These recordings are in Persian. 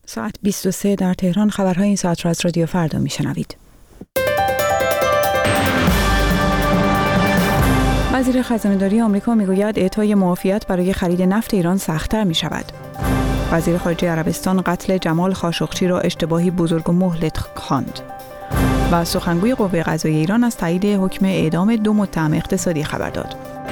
ساعت 23 در تهران. خبرهای این ساعت را از رادیو فردا میشنوید. وزیر خزانه‌داری آمریکا میگوید اعطای معافیت برای خرید نفت ایران سخت‌تر می‌شود. وزیر خارجه عربستان قتل جمال خاشقچی را اشتباهی بزرگ و مهلک خواند. و سخنگوی قوه قضاییه ایران از تایید حکم اعدام 2 متهم اقتصادی خبر داد.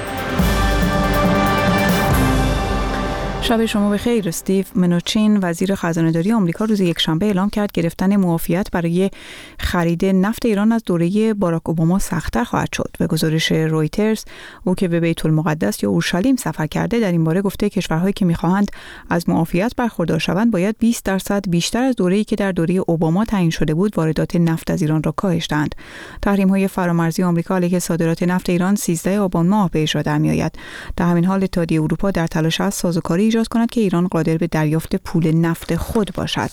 شب شما بخیر. استیو منوچین وزیر خزانه‌داری آمریکا روز یکشنبه اعلام کرد گرفتن معافیت برای خرید نفت ایران از دوره باراک اوباما سخت‌تر خواهد شد. به گزارش رویترز، او که به بیت المقدس یا اورشلیم سفر کرده در این باره گفته کشورهایی که می‌خواهند از معافیت برخوردار شوند باید 20% بیشتر از دوره‌ای که در دوره اوباما تعیین شده بود واردات نفت از ایران را کاهش دهند. تحریم‌های فرامرزی آمریکا علیه صادرات نفت ایران 13 آبان ماه به اجرا در می‌آید. در همین حال اتحادیه اروپا در تلاش است سازوکاری ایجاد کند که ایران قادر به دریافت پول نفت خود باشد.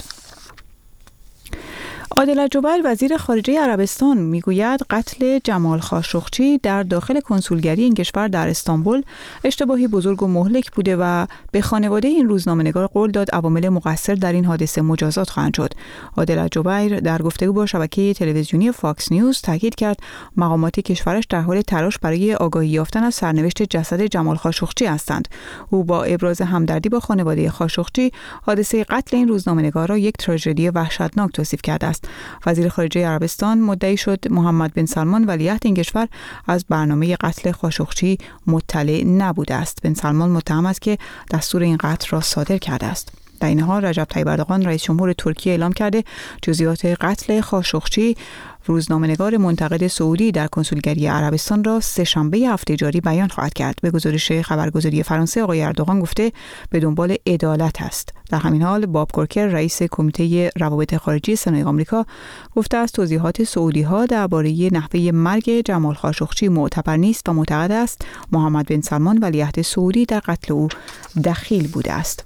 عادل الجبیل وزیر خارجه عربستان میگوید قتل جمال خاشقچی در داخل کنسولگری این کشور در استانبول اشتباهی بزرگ و مهلک بوده و به خانواده این روزنامه‌نگار قول داد عوامل مقصر در این حادثه مجازات خواهند شد. عادل الجبیل در گفتگو با شبکه تلویزیونی فاکس نیوز تاکید کرد مقامات کشورش در حال تلاش برای آگاهی یافتن از سرنوشت جسد جمال خاشقچی هستند. او با ابراز همدردی با خانواده خاشقچی حادثه قتل این روزنامه‌نگار را یک تراژدی وحشتناک توصیف کرده است. وزیر خارجه عربستان مدعی شد محمد بن سلمان ولیعهد این کشور از برنامه قتل خاشقچی مطلع نبوده است. بن سلمان متهم است که دستور این قتل را صادر کرده است. در این حال رجب طیب اردوغان رئیس جمهور ترکیه اعلام کرده جزئیات قتل خاشقچی روزنامه‌نگار منتقد سعودی در کنسولگری عربستان را سه‌شنبه هفته جاری بیان خواهد کرد. به گزارش خبرگزاری فرانسه آقای اردوغان گفته به دنبال عدالت است. در همین حال باب کورکر رئیس کمیته روابط خارجی سنای آمریکا گفته است توضیحات سعودی‌ها درباره نحوه مرگ جمال خاشقچی معتبر نیست و معتقد است محمد بن سلمان ولیعهد سعودی در قتل او دخیل بوده است.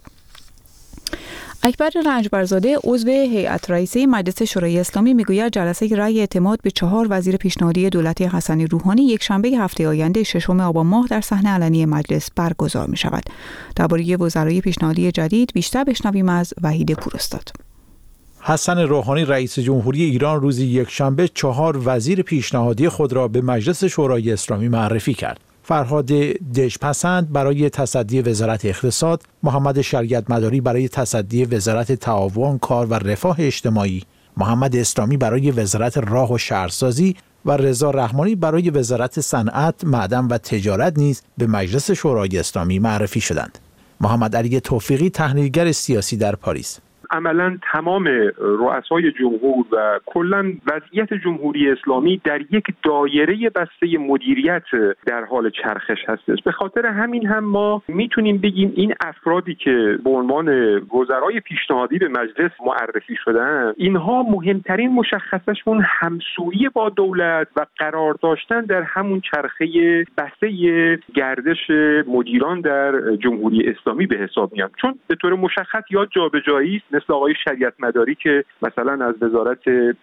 اکبر رنجبرزاده عضو هیئت رئیسه مجلس شورای اسلامی میگوید جلسه رأی اعتماد به 4 وزیر پیشنهادی دولت حسن روحانی یکشنبه هفته آینده 6 آبان ماه در صحن علنی مجلس برگزار می شود. درباره وزرای پیشنهادی جدید بیشتر بشنویم از وحید پوراستاد. حسن روحانی رئیس جمهوری ایران روز یکشنبه 4 وزیر پیشنهادی خود را به مجلس شورای اسلامی معرفی کرد. فرهاد دژپسند برای تصدی وزارت اقتصاد، محمد شریعت مداری برای تصدی وزارت تعاون، کار و رفاه اجتماعی، محمد اسلامی برای وزارت راه و شهرسازی و رضا رحمانی برای وزارت صنعت، معدن و تجارت نیز به مجلس شورای اسلامی معرفی شدند. محمد علی توفیقی تحلیلگر سیاسی در پاریس: عملاً تمام رؤسای جمهور و کلاً وضعیت جمهوری اسلامی در یک دایره بسته مدیریت در حال چرخش هستش. به خاطر همین هم ما میتونیم بگیم این افرادی که به عنوان وزرای پیشنهادی به مجلس معرفی شدن، اینها مهمترین مشخصشون همسویی با دولت و قرار داشتن در همون چرخه بسته گردش مدیران در جمهوری اسلامی به حساب میاد، چون به طور مشخص یا جابجایی مثل آقای شریعت مداری که مثلا از وزارت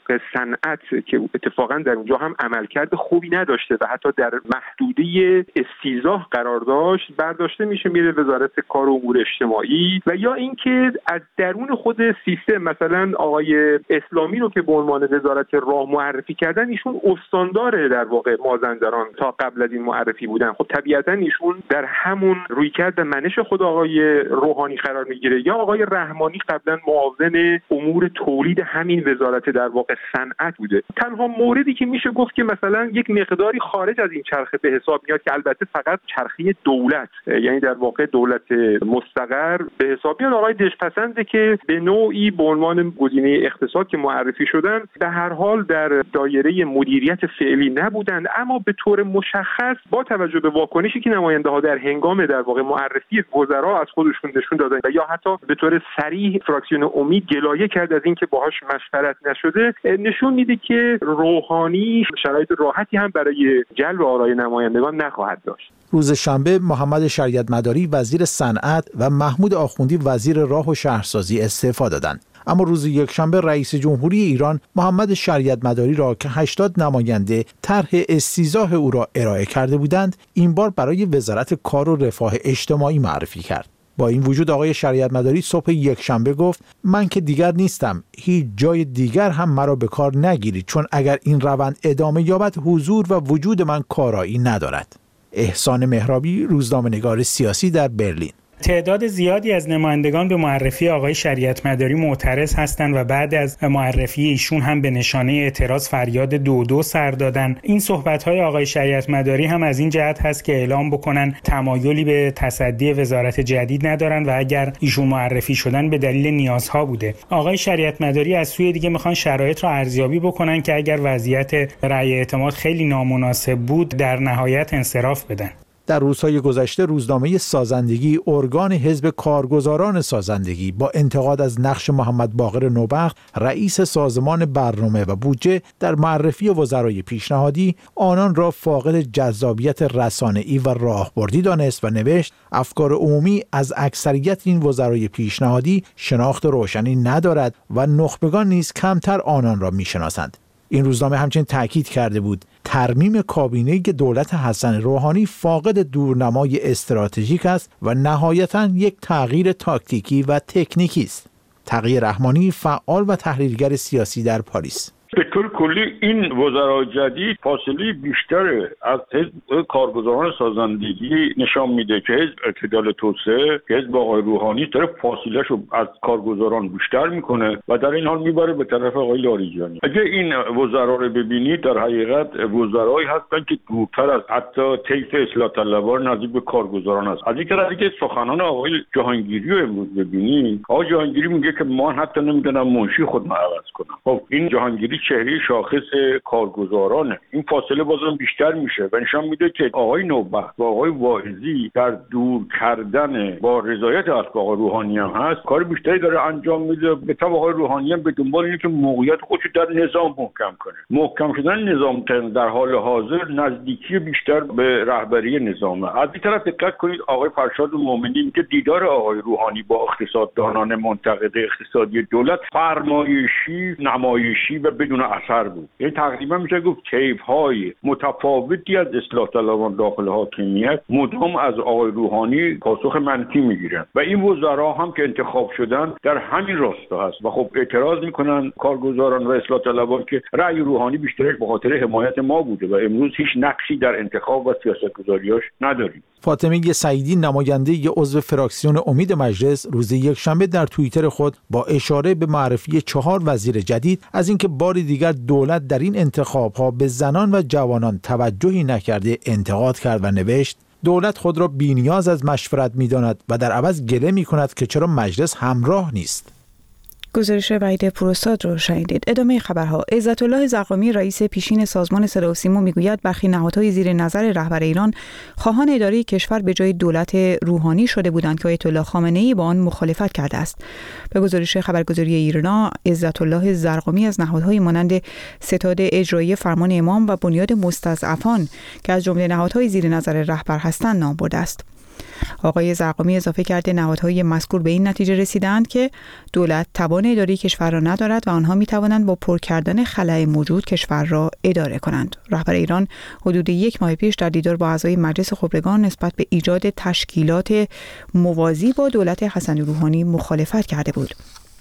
صنعت که اتفاقا در اونجا هم عملکرد خوبی نداشته و حتی در محدوده استیضاح قرار داشت، برداشته میشه میره وزارت کار و امور اجتماعی. و یا اینکه از درون خود سیستم مثلا آقای اسلامی رو که به عنوان وزارت راه معرفی کردن، ایشون استاندار در واقع مازندران تا قبل از این معرفی بودن. خب طبیعتا ایشون در همون رویکرد و منش خود آقای روحانی قرار میگیره. یا آقای رحمانی قبلا معاون امور تولید همین وزارت در واقع صنعت بوده. تنها موردی که میشه گفت که مثلا یک مقداری خارج از این چرخه به حساب میاد که البته فقط چرخه دولت، یعنی در واقع دولت مستقر به حساب میاد، آقای دژپسنده که به نوعی به عنوان گزینه اقتصاد که معرفی شدن به هر حال در دایره مدیریت فعلی نبودند، اما به طور مشخص با توجه به واکنشی که نماینده‌ها در هنگام در واقع معرفی وزرا از خودشون نشون دادن و یا حتی به طور صریح فراکسیون امید گلایه کرد از اینکه باهاش مشورت نشده، نشون میده که روحانی شرایط راحتی هم برای جلب آرای نمایندگان نخواهد داشت. روز شنبه محمد شریعت مداری وزیر صنعت و محمود آخوندی وزیر راه و شهرسازی استعفا دادند. اما روز یکشنبه رئیس جمهوری ایران محمد شریعت مداری را که 80 نماینده طرح استیضاح او را ارائه کرده بودند، این بار برای وزارت کار و رفاه اجتماعی معرفی کرد. با این وجود آقای شریعت مداری صبح یکشنبه گفت من که دیگر نیستم، هیچ جای دیگر هم مرا به کار نگیرید، چون اگر این روند ادامه یابد حضور و وجود من کارایی ندارد. احسان مهرابی، روزنامه‌نگار سیاسی در برلین. تعداد زیادی از نمایندگان به معرفی آقای شریعت مداری معترض هستند و بعد از معرفی ایشون هم به نشانه اعتراض فریاد 2-2 سر دادن. این صحبت‌های آقای شریعت مداری هم از این جهت هست که اعلام بکنن تمایلی به تصدی وزارت جدید ندارن و اگر ایشون معرفی شدن به دلیل نیازها بوده. آقای شریعت مداری از سوی دیگه میخوان شرایط را ارزیابی بکنن که اگر وضعیت رأی اعتماد خیلی نامناسب بود در نهایت انصراف بدن. در روزهای گذشته روزنامه سازندگی، ارگان حزب کارگزاران سازندگی، با انتقاد از نقش محمد باقر نوبخت رئیس سازمان برنامه و بودجه در معرفی وزرای پیشنهادی، آنان را فاقد جذابیت رسانه‌ای و راهبردی دانست و نوشت افکار عمومی از اکثریت این وزرای پیشنهادی شناخت روشنی ندارد و نخبگان نیز کمتر آنان را میشناسند. این روزنامه همچنین تاکید کرده بود ترمیم کابینه دولت حسن روحانی فاقد دورنمای استراتژیک است و نهایتاً یک تغییر تاکتیکی و تکنیکی است. تقی رحمانی، فعال و تحلیلگر سیاسی در پاریس: به طور کلی این وزرای جدید فاصله بیشتر از حزب کارگزاران سازندگی نشان میده که حزب اعتدال توسعه، حزب آقای روحانی داره فاصله‌اش رو از کارگزاران بیشتر میکنه و در این حال میبره به طرف آقای لاریجانی. اگه این وزرا رو ببینید در حقیقت وزرایی هستن که دورتر از حتی طیف اصلاح طلبان نزدیک به کارگزاران است. از اینکه اگه سخنان آقای جهانگیری رو امروز ببینید، آقای جهانگیری میگه که من حتی نمیدونم منشی خودم عوض کنم. خب این جهانگیری چهره شاخص کارگزارانه. این فاصله بازم بیشتر میشه و نشان میده که آقای نوبخت و آقای واعظی در دور کردن با رضایت از آقای روحانی هم هست کار بیشتری داره انجام میده. به طب آقای روحانی هم به دنبال اینه که موقعیت خودش در نظام محکم کنه. محکم شدن نظام در حال حاضر نزدیکی بیشتر به رهبری نظامه. از این طرف دقت کنید آقای فرشاد مومنی که دیدار آقای روحانی با اقتصاددانان منتقد اقتصادی دولت فرمایشی، نمایشی و بدون اثر بود. یعنی تقریبا میشه گفت طیف‌های متفاوتی از اصلاح طلبان داخل حاکمیت مدام از آقای روحانی پاسخ منفی میگیرن و این وزرا هم که انتخاب شدن در همین راستا هست و خب اعتراض میکنن کارگزاران و اصلاح طلبان که رأی روحانی بیشتر به خاطر حمایت ما بوده و امروز هیچ نقشی در انتخاب و سیاستگذاریاش نداریم. فاطمه سعیدی، نماینده عضو فراکسیون امید مجلس، روز یکشنبه در توییتر خود با اشاره به معرفی 4 وزیر جدید از اینکه بار دیگر دولت در این انتخاب‌ها به زنان و جوانان توجهی نکرده انتقاد کرد و نوشت دولت خود را بی‌نیاز از مشورت می‌داند و در عوض گله می‌کند که چرا مجلس همراه نیست. گزارش وحید پروستاد رو شنیدید. ادامه خبرها. عزت الله زرقامی، رئیس پیشین سازمان صدا و سیما، میگوید برخی نهادهای زیر نظر رهبر ایران خواهان اداره کشور به جای دولت روحانی شده بودند که آیت الله خامنه‌ای با آن مخالفت کرده است. به گزارش خبرگزاری ایرنا، عزت الله زرقامی از نهادهای مانند ستاد اجرایی فرمان امام و بنیاد مستضعفان که از جمله نهادهای زیر نظر رهبر هستند نام برده است. آقای زرقامی اضافه کرده نهادهای مذکور به این نتیجه رسیدند که دولت توان اداره کشور را ندارد و آنها می توانند با پر کردن خلأ موجود کشور را اداره کنند. رهبر ایران حدود 1 ماه پیش در دیدار با اعضای مجلس خبرگان نسبت به ایجاد تشکیلات موازی با دولت حسن روحانی مخالفت کرده بود.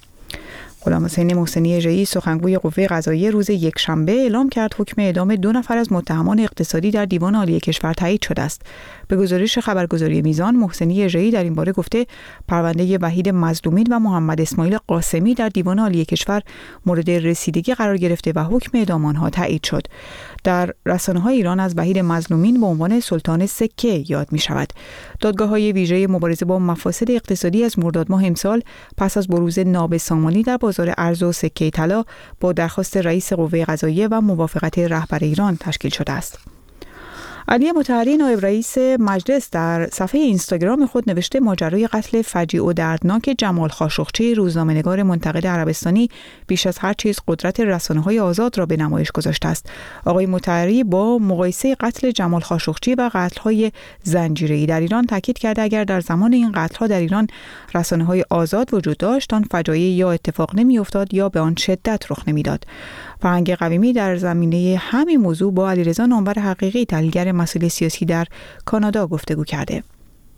غلام حسین محسنی رئیس سخنگوی قوه قضاییه روز یکشنبه اعلام کرد حکم اعدام 2 نفر از متهمان اقتصادی در دیوان عالی کشور تایید شده است. به گزارش خبرگزاری میزان، محسنی رئیس در این باره گفته پرونده وحید مظلومین و محمد اسماعیل قاسمی در دیوان عالی کشور مورد رسیدگی قرار گرفته و حکم اعدام آنها تایید شد. در رسانه‌های ایران از وحید مظلومین به عنوان سلطان سکه یاد می شود. دادگاه‌های ویژه مبارزه با مفاسد اقتصادی از مرداد ماه امسال پس از بروز نابسامانی در بازار ارز و سکه طلا با درخواست رئیس قوه قضاییه و موافقت رهبر ایران تشکیل شده است. علی مطهری، نایب رئیس مجلس، در صفحه اینستاگرام خود نوشته ماجرای قتل فجیع و دردناک جمال خاشقچی، روزنامه‌نگار منتقد عربستانی، بیش از هر چیز قدرت رسانه‌های آزاد را به نمایش گذاشته است. آقای مطهری با مقایسه قتل جمال خاشقچی و قتل‌های زنجیره‌ای در ایران تاکید کرده اگر در زمان این قتل‌ها در ایران رسانه‌های آزاد وجود داشت، آن فجایع یا اتفاق نمی‌افتاد یا به آن شدت رخ نمی‌داد. فرهنگ قویمی در زمینه همین موضوع با علیرضا نامور حقیقی، تحلیلگر مسائل سیاسی در کانادا، گفتگو کرده.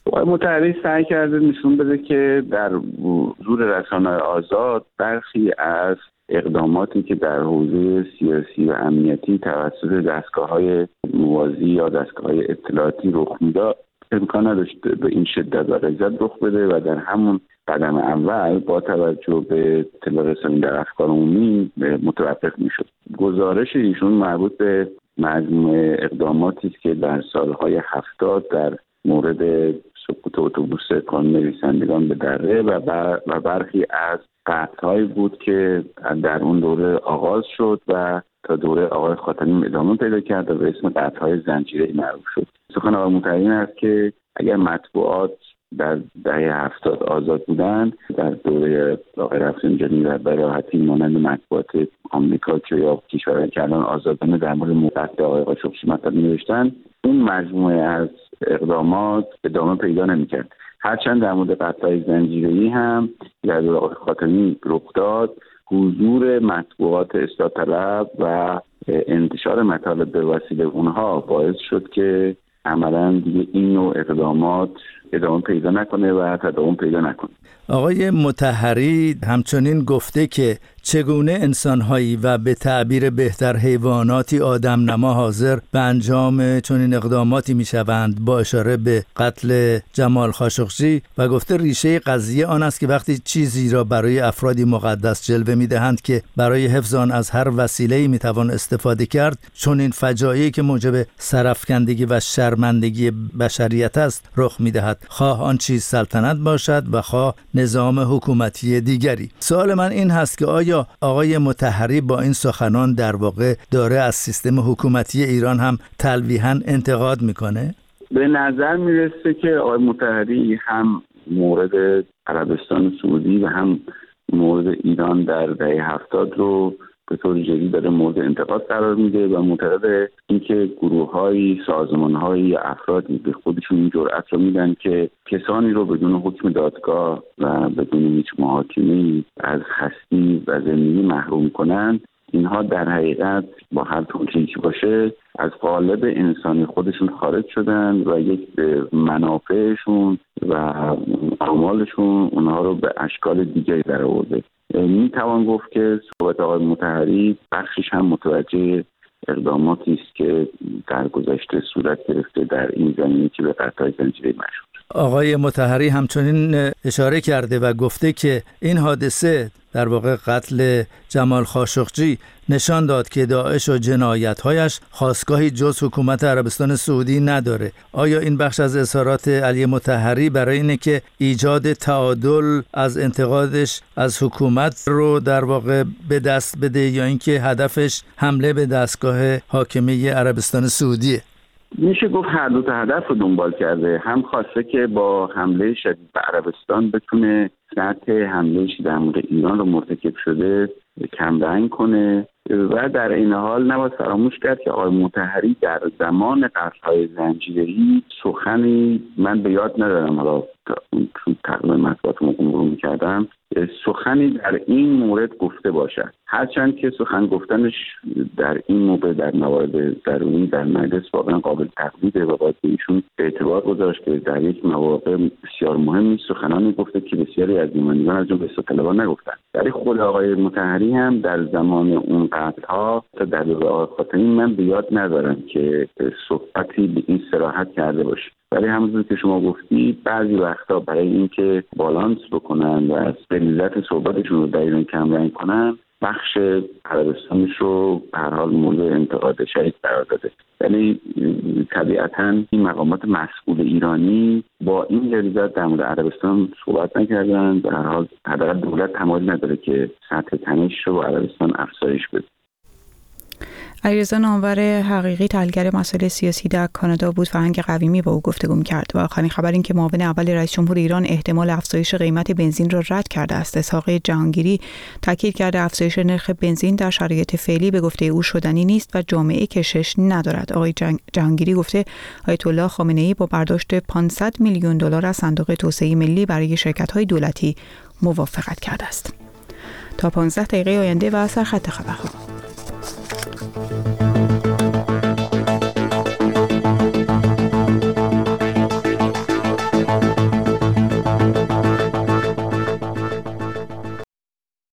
آقای مطهری سعی کرده نشون بده که در حضور رسانه‌های آزاد برخی از اقداماتی که در حوزه سیاسی و امنیتی توسط دستگاه‌های موازی یا دستگاه‌های اطلاعاتی رخ می‌داد امکان نداشت به این شدت و رضایت رخ بده و در همون قدم اول با توجه به اطلاع رسانی در اخبار عمومی متوقف می‌شد. گزارش ایشون مربوط به مجموعه اقداماتی است که در سال‌های 70 در مورد سقوط اتوبوس کانون نویسندگان به دره و برخی از قطعهایی بود که در اون دوره آغاز شد و تا دوره آقای خاتمی ادامه پیدا کرد و به اسم قطعه‌های زنجیره‌ای معروف شد. سخن آقای مطهری است که اگر مطبوعات در دهه 70 آزاد بودند، در دوره آقای رفسنجانی و براحتی مانند مطبوعات آمریکا که یا کشورهایی که الان آزادانه در مورد موقت آقای قاشقچی مطلب نوشتن، اون مجموعه از اقدامات ادامه پیدا نمی‌کرد. هرچند در مورد قطعه‌های زنجیره‌ای هم در دوره آقای خاتمی رخ داد، حضور مطبوعات اصلاح طلب و انتشار مطالب به وسیله اونها باعث شد که عملاً دیگه این نوع اقدامات ادامه پیدا نکنه و تداوم پیدا نکنه. آقای مطهری همچنین گفته که چگونه انسان‌هایی و به تعبیر بهتر حیواناتی آدم نما حاضر به انجام چنین اقداماتی می‌شوند، با اشاره به قتل جمال خاشقچی، و گفته ریشه قضیه آن است که وقتی چیزی را برای افرادی مقدس جلوه می‌دهند که برای حفظ آن از هر وسیله‌ای می‌توان استفاده کرد، چنین فجایعی که موجب سرافکندگی و شرمندگی بشریت است رخ می‌دهد، خواه آن چیز سلطنت باشد و خواه نظام حکومتی دیگری. سوال من این هست که آیا آقای مطهری با این سخنان در واقع داره از سیستم حکومتی ایران هم تلویحاً انتقاد میکنه؟ به نظر میرسه که آقای مطهری هم مورد عربستان سعودی و هم مورد ایران در دهه 70 رو به طور جدی داره مورد انتقاد قرار میده و معتقد اینکه گروه‌های، سازمان‌های یا افرادی به خودشون این جرأت رو میدن که کسانی رو بدون حکم دادگاه و بدون هیچ محاکمه‌ای از هستی و زندگی محروم کنن، اینها در حقیقت با هر توجیهی که باشه از قالب انسانی خودشون خارج شدن و یک منافعشون و اعمالشون اونها رو به اشکال دیگری درآورده. می توان گفت که صحبت آقای مطهری بخشش هم متوجه اقداماتی است که در گذشته صورت گرفته در این زمینه که به قطعه‌های زنجیره‌ای مشهور. آقای مطهری همچنین اشاره کرده و گفته که این حادثه در واقع قتل جمال خاشقچی نشان داد که داعش و جنایت‌هایش خاستگاهی جز حکومت عربستان سعودی نداره. آیا این بخش از اظهارات علی مطهری برای اینه که ایجاد تعادل از انتقادش از حکومت رو در واقع به دست بده یا اینکه هدفش حمله به دستگاه حاکمیه عربستان سعودیه؟ میشه گفت هر دو تا هدف رو دنبال کرده. هم خواسته که با حمله شدید به عربستان بتونه سطح حمله‌ای در مورد ایران رو مرتکب شده کمرنگ کنه و در این حال نباید فراموش کرد که آقای مطهری در زمان قتل‌های زنجیره‌ای سخنی من به یاد ندارم، حالا چون تقریبا مطبوعات مرور می‌کردم، سخنی در این مورد گفته باشد. هرچند که سخن گفتنش در این مورد در موارد درونی در مجلس واقعا قابل تقلیده و باید به ایشون اعتبار گذاشت که در یک مواقع بسیار مهمی سخنانی گفته که بسیاری از نمایندگان از جمله اصلاح‌طلبان نگفتن. ولی خود آقای مطهری هم در زمان اون قتل‌ها در دوره آقای خاتمی من به یاد ندارم که صحبتی به این صراحت کرده باشه. ولی همونطور که شما گفتی بعضی وقتا برای اینکه بالانس بکنن و از غلیظت صحبتشون رو در ایران کمرنگ کنن، بخش عربستانش رو به هر حال مورد انتقاد شدید قرار داده. ولی طبیعتاً این مقامات مسئول ایرانی با این غلیظت در مورد عربستان صحبت نکردن. به هر حال حداقل دولت تمایل نداره که سطح تنش رو با عربستان افزایش بده. علیرضا نامور حقیقی، تحلیلگر مسائل سیاسی در کانادا بود. فرهنگ قویمی با او گفتگو کرد و آخرین خبر این که معاون اول رئیس جمهور ایران احتمال افزایش قیمت بنزین را رد کرده است. اسحاق جهانگیری تاکید کرده افزایش نرخ بنزین در شرایط فعلی به گفته او شدنی نیست و جامعه کشش ندارد. آقای جهانگیری گفته آیت الله خامنه‌ای با برداشت 500 میلیون دلار از صندوق توسعه ملی برای شرکت‌های دولتی موافقت کرده است. تا 15 دقیقه آینده و سرخط خبرها.